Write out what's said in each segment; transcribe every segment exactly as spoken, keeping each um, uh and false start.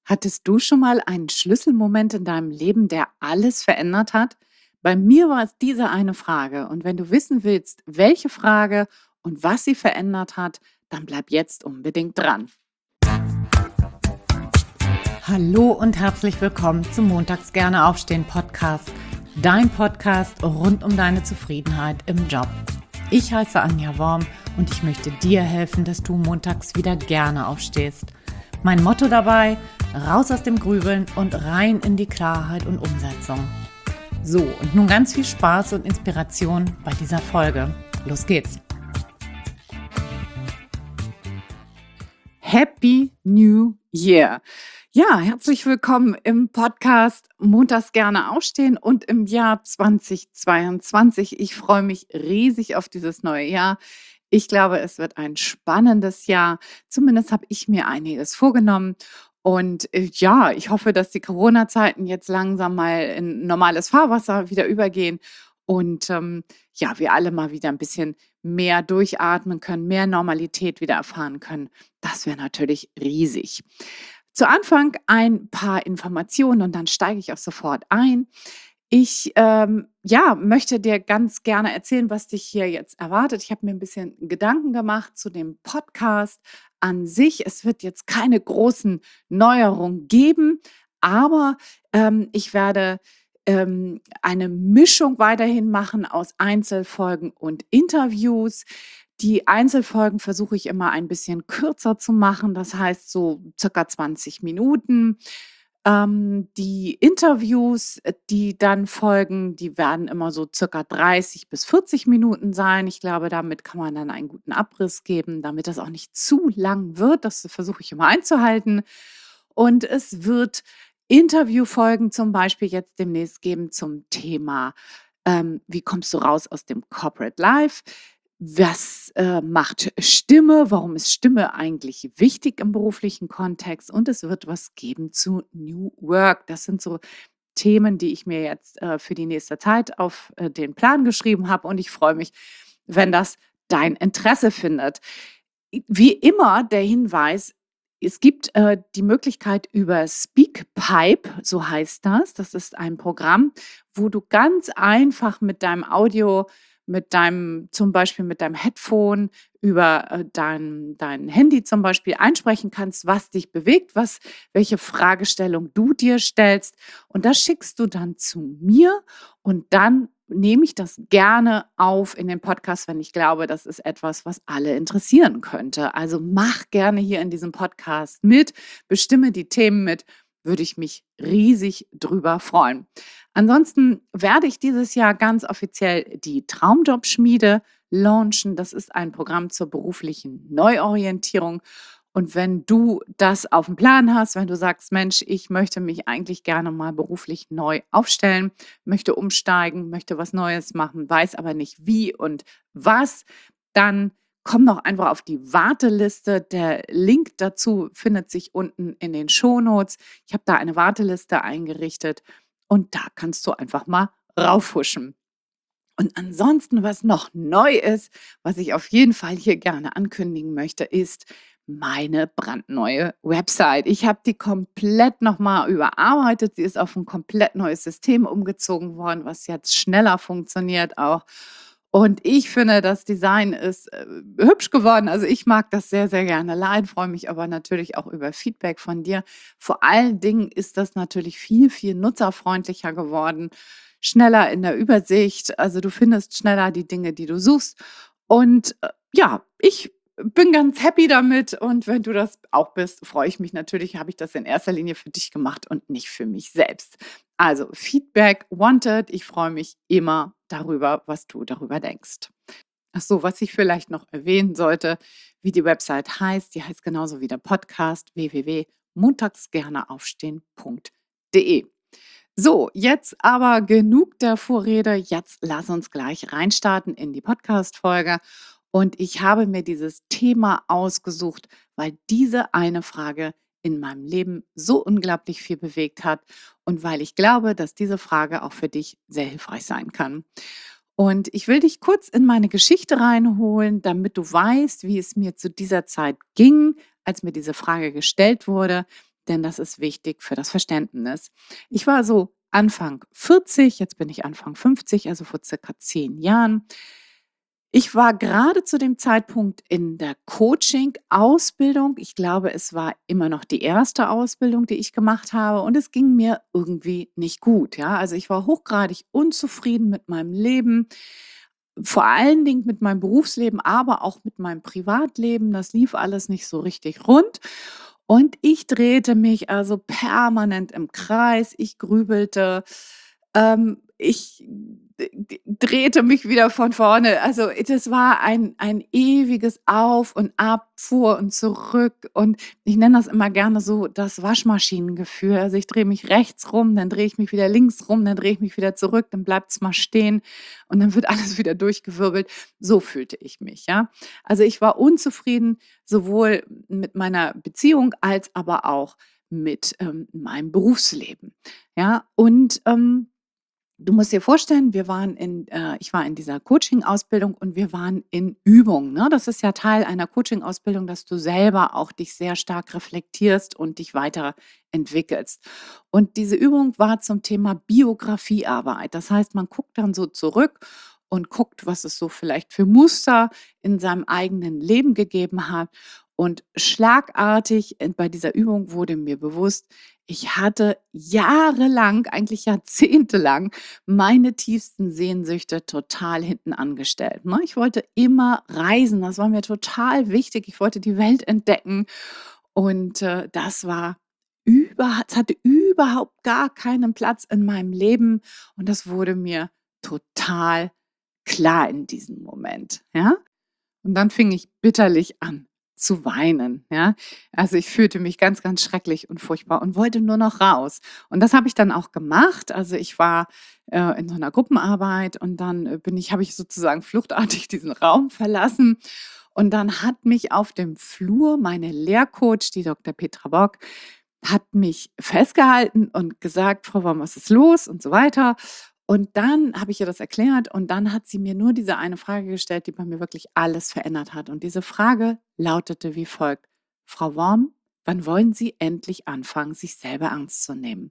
Hattest du schon mal einen Schlüsselmoment in deinem Leben, der alles verändert hat? Bei mir war es diese eine Frage. Und wenn du wissen willst, welche Frage und was sie verändert hat, dann bleib jetzt unbedingt dran. Hallo und herzlich willkommen zum Montags gerne aufstehen Podcast. Dein Podcast rund um deine Zufriedenheit im Job. Ich heiße Anja Worm und ich möchte dir helfen, dass du montags wieder gerne aufstehst. Mein Motto dabei: raus aus dem Grübeln und rein in die Klarheit und Umsetzung. So, und nun ganz viel Spaß und Inspiration bei dieser Folge. Los geht's! Happy New Year! Ja, herzlich willkommen im Podcast Montags gerne aufstehen und im Jahr zweitausendzweiundzwanzig. Ich freue mich riesig auf dieses neue Jahr. Ich glaube, es wird ein spannendes Jahr. Zumindest habe ich mir einiges vorgenommen. Und äh, ja, ich hoffe, dass die Corona-Zeiten jetzt langsam mal in normales Fahrwasser wieder übergehen und ähm, ja, wir alle mal wieder ein bisschen mehr durchatmen können, mehr Normalität wieder erfahren können. Das wäre natürlich riesig. Zu Anfang ein paar Informationen und dann steige ich auch sofort ein. Ich ähm, ja, möchte dir ganz gerne erzählen, was dich hier jetzt erwartet. Ich habe mir ein bisschen Gedanken gemacht zu dem Podcast an sich. Es wird jetzt keine großen Neuerungen geben, aber ähm, ich werde ähm, eine Mischung weiterhin machen aus Einzelfolgen und Interviews. Die Einzelfolgen versuche ich immer ein bisschen kürzer zu machen, das heißt so circa zwanzig Minuten. Ähm, die Interviews, äh, die dann folgen, die werden immer so circa dreißig bis vierzig Minuten sein. Ich glaube, damit kann man dann einen guten Abriss geben, damit das auch nicht zu lang wird. Das versuche ich immer einzuhalten. Und es wird Interviewfolgen zum Beispiel jetzt demnächst geben zum Thema, ähm, wie kommst du raus aus dem Corporate Life? Was äh, macht Stimme? Warum ist Stimme eigentlich wichtig im beruflichen Kontext? Und es wird was geben zu New Work. Das sind so Themen, die ich mir jetzt äh, für die nächste Zeit auf äh, den Plan geschrieben habe. Und ich freue mich, wenn das dein Interesse findet. Wie immer der Hinweis, es gibt äh, die Möglichkeit über Speakpipe, so heißt das. Das ist ein Programm, wo du ganz einfach mit deinem Audio, mit deinem, zum Beispiel mit deinem Headphone über äh, dein, dein Handy zum Beispiel einsprechen kannst, was dich bewegt, was, welche Fragestellung du dir stellst. Und das schickst du dann zu mir und dann nehme ich das gerne auf in den Podcast, wenn ich glaube, das ist etwas, was alle interessieren könnte. Also mach gerne hier in diesem Podcast mit, bestimme die Themen mit, würde ich mich riesig drüber freuen. Ansonsten werde ich dieses Jahr ganz offiziell die Traumjobschmiede launchen. Das ist ein Programm zur beruflichen Neuorientierung. Und wenn du das auf dem Plan hast, wenn du sagst, Mensch, ich möchte mich eigentlich gerne mal beruflich neu aufstellen, möchte umsteigen, möchte was Neues machen, weiß aber nicht wie und was, dann komm doch einfach auf die Warteliste. Der Link dazu findet sich unten in den Shownotes. Ich habe da eine Warteliste eingerichtet und da kannst du einfach mal raufhuschen. Und ansonsten, was noch neu ist, was ich auf jeden Fall hier gerne ankündigen möchte, ist meine brandneue Website. Ich habe die komplett nochmal überarbeitet. Sie ist auf ein komplett neues System umgezogen worden, was jetzt schneller funktioniert auch. Und ich finde, das Design ist äh, hübsch geworden. Also ich mag das sehr, sehr gerne leiden, freue mich aber natürlich auch über Feedback von dir. Vor allen Dingen ist das natürlich viel, viel nutzerfreundlicher geworden, schneller in der Übersicht. Also du findest schneller die Dinge, die du suchst. Und äh, ja, ich bin ganz happy damit. Und wenn du das auch bist, freue ich mich natürlich, habe ich das in erster Linie für dich gemacht und nicht für mich selbst. Also Feedback wanted. Ich freue mich immer darüber, was du darüber denkst. Ach so, was ich vielleicht noch erwähnen sollte, wie die Website heißt. Die heißt genauso wie der Podcast w w w punkt montagsgerneaufstehen punkt de. So, jetzt aber genug der Vorrede. Jetzt lass uns gleich reinstarten in die Podcast-Folge. Und ich habe mir dieses Thema ausgesucht, weil diese eine Frage in meinem Leben so unglaublich viel bewegt hat und weil ich glaube, dass diese Frage auch für dich sehr hilfreich sein kann. Und ich will dich kurz in meine Geschichte reinholen, damit du weißt, wie es mir zu dieser Zeit ging, als mir diese Frage gestellt wurde. denn das ist wichtig für das Verständnis. Ich war so Anfang vierzig, jetzt bin ich Anfang fünfzig, also vor circa zehn Jahren. Ich war gerade zu dem Zeitpunkt in der Coaching-Ausbildung. Ich glaube, es war immer noch die erste Ausbildung, die ich gemacht habe und es ging mir irgendwie nicht gut, ja? Also, ich war hochgradig unzufrieden mit meinem Leben, vor allen Dingen mit meinem Berufsleben, aber auch mit meinem Privatleben. Das lief alles nicht so richtig rund und ich drehte mich also permanent im Kreis. Ich grübelte, ähm, ich d d drehte mich wieder von vorne. Also, das war ein ein ewiges Auf und Ab, vor und zurück und ich nenne das immer gerne so das Waschmaschinengefühl. Also, ich drehe mich rechts rum, dann drehe ich mich wieder links rum, dann drehe ich mich wieder zurück, dann bleibt's mal stehen und dann wird alles wieder durchgewirbelt. So fühlte ich mich, ja. Also, ich war unzufrieden, sowohl mit meiner Beziehung als aber auch mit, ähm, meinem Berufsleben, ja? Und, ähm, du musst dir vorstellen, wir waren in äh, ich war in dieser Coaching-Ausbildung und wir waren in Übung, ne? Das ist ja Teil einer Coaching-Ausbildung, dass du selber auch dich sehr stark reflektierst und dich weiterentwickelst. Und diese Übung war zum Thema Biografiearbeit. Das heißt, man guckt dann so zurück und guckt, was es so vielleicht für Muster in seinem eigenen Leben gegeben hat. Und schlagartig in bei dieser Übung wurde mir bewusst, ich hatte jahrelang, eigentlich jahrzehntelang, meine tiefsten Sehnsüchte total hinten angestellt, ne? Ich wollte immer reisen, das war mir total wichtig. Ich wollte die Welt entdecken und, äh, das war über es hatte überhaupt gar keinen Platz in meinem Leben und das wurde mir total klar in diesem Moment, ja? Und dann fing ich bitterlich an zu weinen, ja? Also, ich fühlte mich ganz, ganz schrecklich und furchtbar und wollte nur noch raus. Und das habe ich dann auch gemacht. Also, ich war, äh, in so einer Gruppenarbeit und dann, äh, bin ich habe ich sozusagen fluchtartig diesen Raum verlassen und dann hat mich auf dem Flur meine Lehrcoach, die Doktor Petra Bock, hat mich festgehalten und gesagt: „Frau Worm, was ist los?“ und so weiter. Und dann habe ich ihr das erklärt und dann hat sie mir nur diese eine Frage gestellt, die bei mir wirklich alles verändert hat. Und diese Frage lautete wie folgt: „Frau Worm, wann wollen Sie endlich anfangen, sich selber ernst zu nehmen?“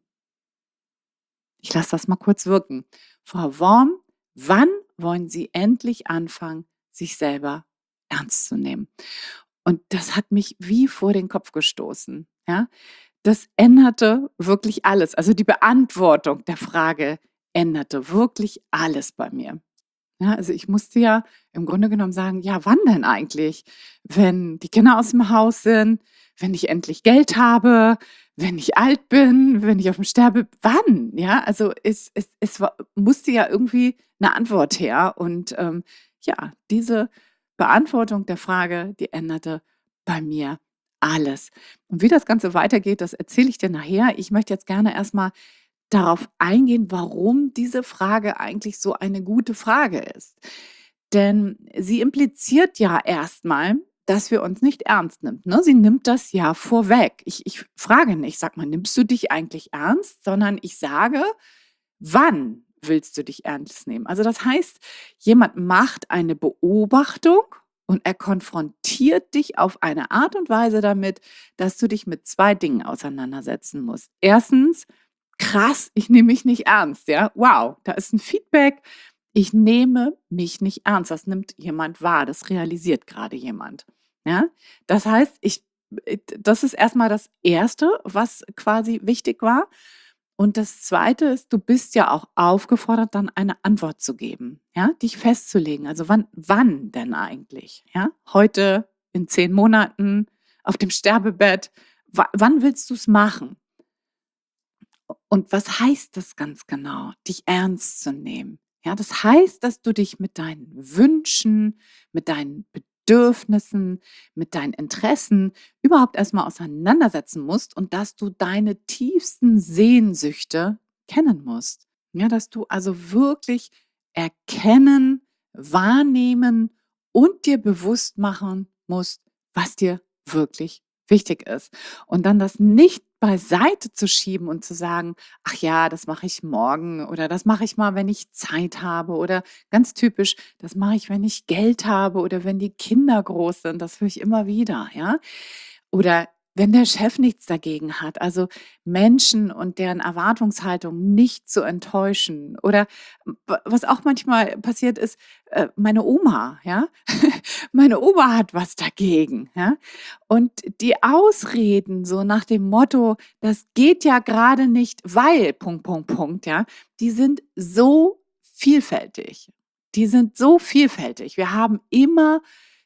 Ich lasse das mal kurz wirken. „Frau Worm, wann wollen Sie endlich anfangen, sich selber ernst zu nehmen?“ Und das hat mich wie vor den Kopf gestoßen, ja? Das änderte wirklich alles. Also, die Beantwortung der Frage änderte wirklich alles bei mir. Ja, also, ich musste ja im Grunde genommen sagen: „Ja, wann denn eigentlich? Wenn die Kinder aus dem Haus sind, wenn ich endlich Geld habe, wenn ich alt bin, wenn ich aufm Sterbe wann?“ Ja, also, es es es war musste ja irgendwie 'ne Antwort her und, ähm, ja, diese Beantwortung der Frage, die änderte bei mir alles. Und wie das Ganze weitergeht, das erzähle ich dir nachher. Ich möchte jetzt gerne erst mal darauf eingehen, warum diese Frage eigentlich so eine gute Frage ist. Denn sie impliziert ja erst mal, dass wir uns nicht ernst nimmt, ne? Sie nimmt das ja vorweg. Ich ich frage nicht: „Sag mal, nimmst du dich eigentlich ernst?“ Sondern ich sage: „Wann willst du dich ernst nehmen?“ Also, das heißt, jemand macht eine Beobachtung und er konfrontiert dich auf eine Art und Weise damit, dass du dich mit zwei Dingen auseinandersetzen musst. Erstens: „Krass, ich nehme mich nicht ernst“, ja? Wow, da ist 'n Feedback. Ich nehme mich nicht ernst. Das nimmt jemand wahr. Das realisiert grade jemand, ja? Das heißt, ich äh, das ist erst mal das Erste, was quasi wichtig war. Und das Zweite ist, du bist ja auch aufgefordert, dann eine Antwort zu geben, ja, dich festzulegen. Also, wann wann denn eigentlich, ja? Heute, in zehn Monaten, auf dem Sterbebett? Wa wann willst du's machen? Und was heißt das ganz genau, dich ernst zu nehmen? Ja, das heißt, dass du dich mit deinen Wünschen, mit deinen Bedürfnissen, mit deinen Interessen überhaupt erst mal auseinandersetzen musst und dass du deine tiefsten Sehnsüchte kennen musst. Ja, dass du also wirklich erkennen, wahrnehmen und dir bewusst machen musst, was dir wirklich wichtig ist. Und dann das nicht beiseite zu schieben und zu sagen: „Ach ja, das mache ich morgen“ oder „Das mache ich mal, wenn ich Zeit habe“ oder ganz typisch: „Das mache ich, wenn ich Geld habe oder wenn die Kinder groß sind.“ Das höre ich immer wieder, ja? Oder wenn der Chef nichts dagegen hat, also Menschen und deren Erwartungshaltung nicht zu enttäuschen oder w was auch manchmal passiert ist, äh, meine Oma, ja? Meine Oma hat was dagegen, ja? Und die Ausreden so nach dem Motto: „Das geht ja gerade nicht, weil Punkt, Punkt, Punkt“, ja? Die sind so vielfältig. Die sind so vielfältig. Wir haben immer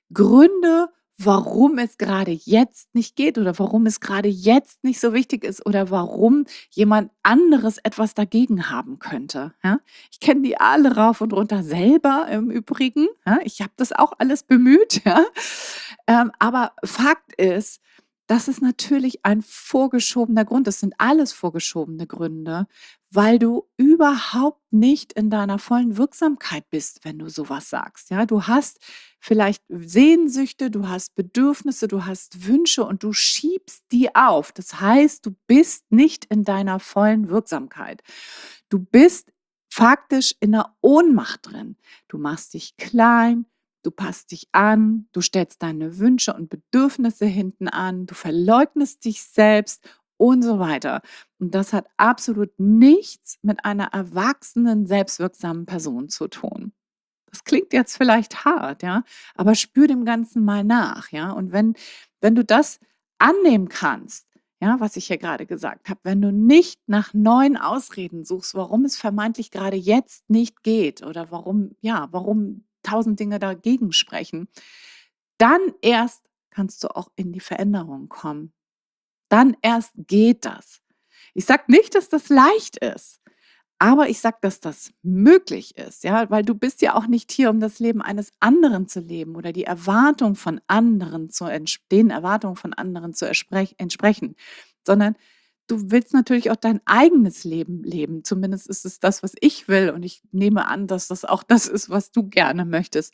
Gründe, warum es gerade jetzt nicht geht oder warum es gerade jetzt nicht so wichtig ist oder warum jemand anderes etwas dagegen haben könnte, ja? Ich kenne die alle rauf und runter selber im Übrigen, ja? Ich habe das auch alles bemüht, ja? Ähm, aber Fakt ist, das ist natürlich ein vorgeschobener Grund. Das sind alles vorgeschobene Gründe, weil du überhaupt nicht in deiner vollen Wirksamkeit bist, wenn du sowas sagst, ja? Du hast vielleicht Sehnsüchte, du hast Bedürfnisse, du hast Wünsche und du schiebst die auf. Das heißt, du bist nicht in deiner vollen Wirksamkeit. Du bist faktisch in 'ner Ohnmacht drin. Du machst dich klein, du passt dich an, du stellst deine Wünsche und Bedürfnisse hinten an, du verleugnest dich selbst und so weiter. Und das hat absolut nichts mit einer erwachsenen, selbstwirksamen Person zu tun. Das klingt jetzt vielleicht hart, ja, aber spür dem Ganzen mal nach, ja? Und wenn wenn du das annehmen kannst, ja, was ich hier gerade gesagt habe, wenn du nicht nach neuen Ausreden suchst, warum es vermeintlich gerade jetzt nicht geht oder warum ja, warum tausend Dinge dagegen sprechen, dann erst kannst du auch in die Veränderung kommen. Dann erst geht das. Ich sage nicht, dass das leicht ist. Aber ich sage, dass das möglich ist, ja, weil du bist ja auch nicht hier, um das Leben eines anderen zu leben oder die Erwartung von anderen zu entsch den Erwartungen von anderen zu ersprech entsprechen, sondern du willst natürlich auch dein eigenes Leben leben. Zumindest ist es das, was ich will und ich nehme an, dass das auch das ist, was du gerne möchtest.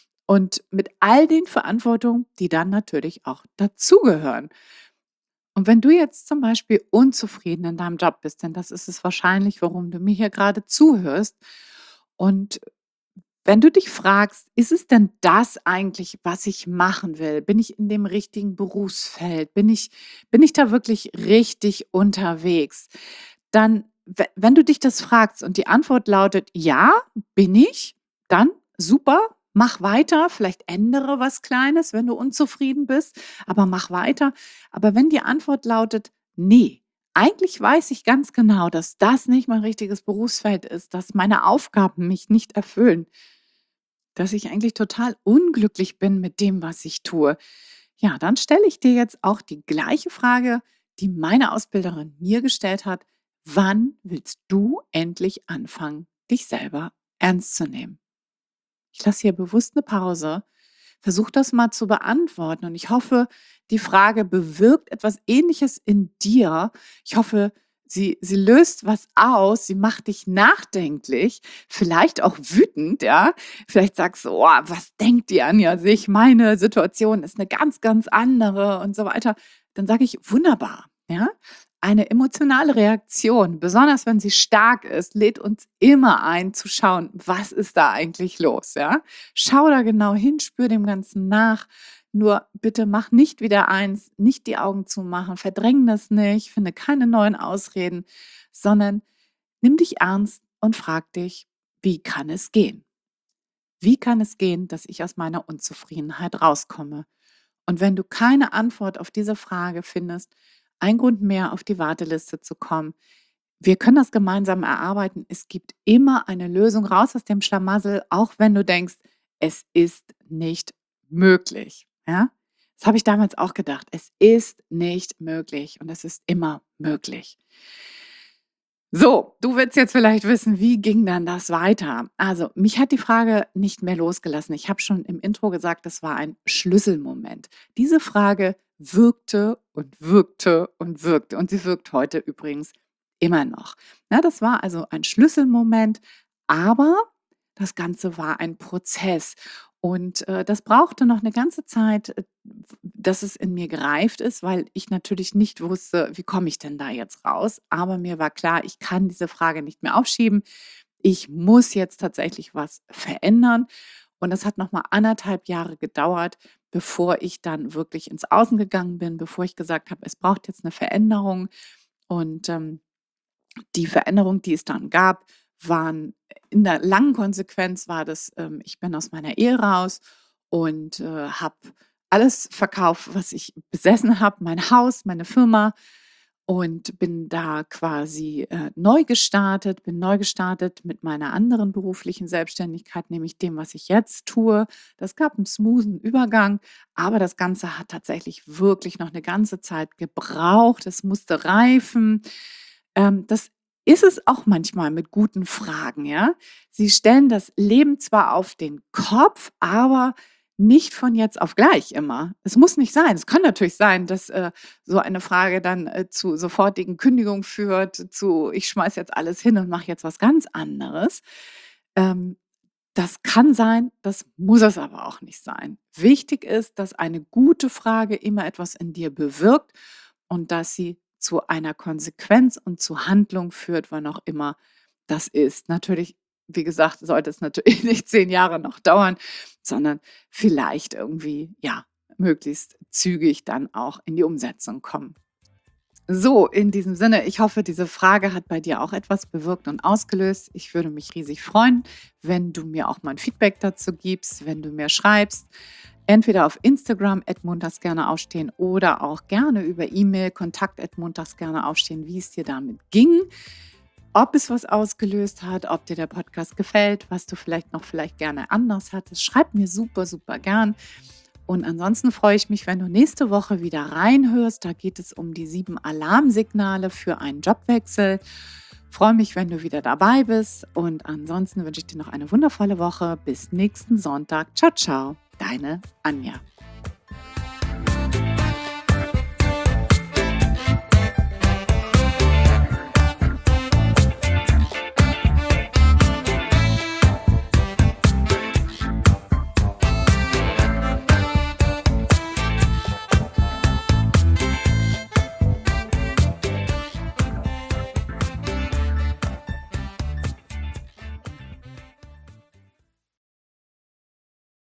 Und mit all den Verantwortungen, die dann natürlich auch dazugehören. Und wenn du jetzt zum Beispiel unzufrieden in deinem Job bist, denn das ist es wahrscheinlich, warum du mir hier gerade zuhörst. Und wenn du dich fragst, ist es denn das eigentlich, was ich machen will? Bin ich in dem richtigen Berufsfeld? Bin ich, bin ich da wirklich richtig unterwegs? Dann, we- wenn du dich das fragst und die Antwort lautet, ja, bin ich, dann super, mach weiter, vielleicht ändere was Kleines, wenn du unzufrieden bist, aber mach weiter. Aber wenn die Antwort lautet: „Nee, eigentlich weiß ich ganz genau, dass das nicht mein richtiges Berufsfeld ist, dass meine Aufgaben mich nicht erfüllen, dass ich eigentlich total unglücklich bin mit dem, was ich tue“, ja, dann stelle ich dir jetzt auch die gleiche Frage, die meine Ausbilderin mir gestellt hat: „Wann willst du endlich anfangen, dich selber ernst zu nehmen?“ Ich lasse hier bewusst eine Pause. Versuch das mal zu beantworten und ich hoffe, die Frage bewirkt etwas Ähnliches in dir. Ich hoffe, sie sie löst was aus, sie macht dich nachdenklich, vielleicht auch wütend, ja? Vielleicht sagst du: „Oh, was denkt die Anja sich? Meine Situation ist eine ganz, ganz andere“ und so weiter. Dann sage ich: „Wunderbar“, ja? Eine emotionale Reaktion, besonders wenn sie stark ist, lädt uns immer ein zu schauen: „Was ist da eigentlich los“, ja? Schau da genau hin, spür dem Ganzen nach. Nur bitte mach nicht wieder eins, nicht die Augen zumachen, verdräng das nicht, finde keine neuen Ausreden, sondern nimm dich ernst und frag dich: „Wie kann es gehen? Wie kann es gehen, dass ich aus meiner Unzufriedenheit rauskomme?“ Und wenn du keine Antwort auf diese Frage findest, ein Grund mehr, auf die Warteliste zu kommen. Wir können das gemeinsam erarbeiten. Es gibt immer eine Lösung raus aus dem Schlamassel, auch wenn du denkst, es ist nicht möglich. Ja? Das habe ich damals auch gedacht. Es ist nicht möglich und es ist immer möglich. So, du willst jetzt vielleicht wissen, wie ging dann das weiter? Also, mich hat die Frage nicht mehr losgelassen. Ich habe schon im Intro gesagt, das war ein Schlüsselmoment. Diese Frage wirkte und wirkte und wirkte und sie wirkt heute übrigens immer noch. Ja, das war also ein Schlüsselmoment, aber das Ganze war ein Prozess und, äh, das brauchte noch eine ganze Zeit, äh, dass es in mir gereift ist, weil ich natürlich nicht wusste, wie komme ich denn da jetzt raus? Aber mir war klar, ich kann diese Frage nicht mehr aufschieben. Ich muss jetzt tatsächlich was verändern. Und das hat noch mal anderthalb Jahre gedauert, bevor ich dann wirklich ins Außen gegangen bin, bevor ich gesagt habe, es braucht jetzt eine Veränderung. Und ähm, die Veränderung, die es dann gab, waren in der langen Konsequenz war das, ähm, ich bin aus meiner Ehe raus und äh, habe alles verkauft, was ich besessen habe, mein Haus, meine Firma, und bin da quasi äh, neu gestartet, bin neu gestartet mit meiner anderen beruflichen Selbstständigkeit, nämlich dem, was ich jetzt tue. Das gab einen smoothen Übergang, aber das Ganze hat tatsächlich wirklich noch eine ganze Zeit gebraucht. Es musste reifen. Ähm, das ist es auch manchmal mit guten Fragen, ja. Sie stellen das Leben zwar auf den Kopf, aber nicht von jetzt auf gleich immer. Es muss nicht sein. Es kann natürlich sein, dass äh, so eine Frage dann äh, zu sofortigen Kündigungen führt, zu ich schmeiße jetzt alles hin und mache jetzt was ganz anderes. Ähm, Das kann sein, das muss es aber auch nicht sein. Wichtig ist, dass eine gute Frage immer etwas in dir bewirkt und dass sie zu einer Konsequenz und zu Handlung führt, wann auch immer das ist. Natürlich, wie gesagt, sollte es natürlich nicht zehn Jahre noch dauern, sondern vielleicht irgendwie, ja, möglichst zügig dann auch in die Umsetzung kommen. So, in diesem Sinne, ich hoffe, diese Frage hat bei dir auch etwas bewirkt und ausgelöst. Ich würde mich riesig freuen, wenn du mir auch mal ein Feedback dazu gibst, wenn du mir schreibst, entweder auf Instagram at montagsgerneaufstehen oder auch gerne über E-Mail kontakt at montagsgerneaufstehen, wie es dir damit ging, ob es was ausgelöst hat, ob dir der Podcast gefällt, was du vielleicht noch vielleicht gerne anders hattest. Schreib mir super, super gern. Und ansonsten freue ich mich, wenn du nächste Woche wieder reinhörst. Da geht es um die sieben Alarmsignale für einen Jobwechsel. Freue mich, wenn du wieder dabei bist. Und ansonsten wünsche ich dir noch eine wundervolle Woche. Bis nächsten Sonntag. Ciao, ciao. Deine Anja.